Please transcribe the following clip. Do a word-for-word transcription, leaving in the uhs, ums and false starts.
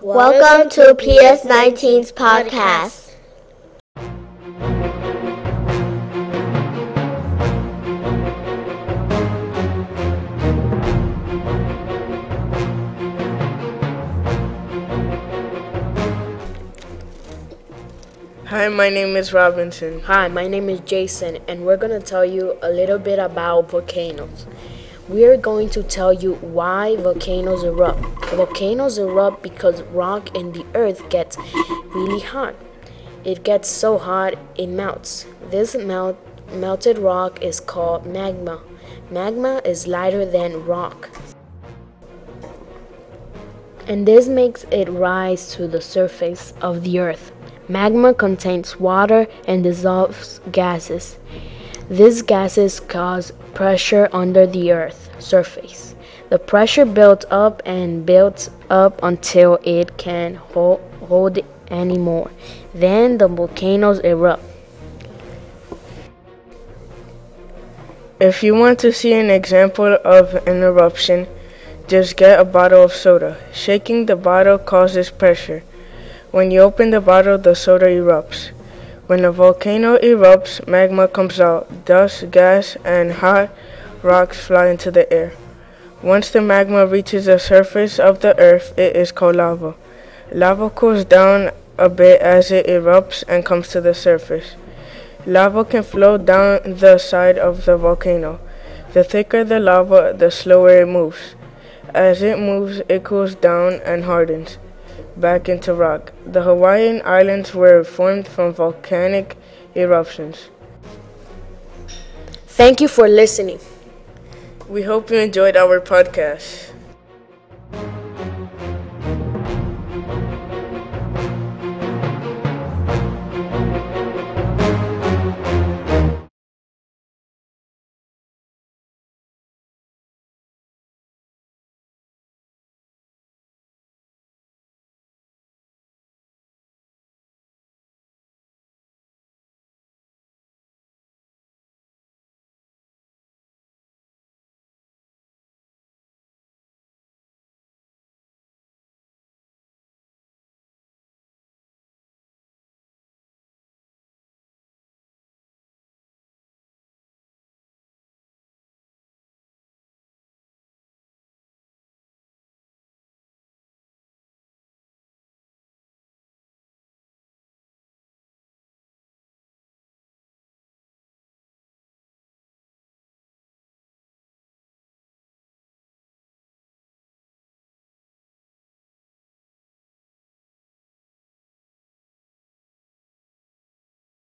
Welcome to P S nineteen's podcast. Hi, my name is Robinson. Hi, my name is Jason, and we're going to tell you a little bit about volcanoes. We're going to tell you why volcanoes erupt. Volcanoes erupt because rock in the earth gets really hot. It gets so hot it melts. This melt, melted rock is called magma. Magma is lighter than rock, and this makes it rise to the surface of the earth. Magma contains water and dissolves gases. These gases cause pressure under the Earth's surface. The pressure builds up and builds up until it can't hold, hold it anymore. Then the volcanoes erupt. If you want to see an example of an eruption, just get a bottle of soda. Shaking the bottle causes pressure. When you open the bottle, the soda erupts. When a volcano erupts, magma comes out. Dust, gas, and hot rocks fly into the air. Once the magma reaches the surface of the earth, it is called lava. Lava cools down a bit as it erupts and comes to the surface. Lava can flow down the side of the volcano. The thicker the lava, the slower it moves. As it moves, it cools down and hardens back into rock. The Hawaiian Islands were formed from volcanic eruptions. Thank you for listening. We hope you enjoyed our podcast.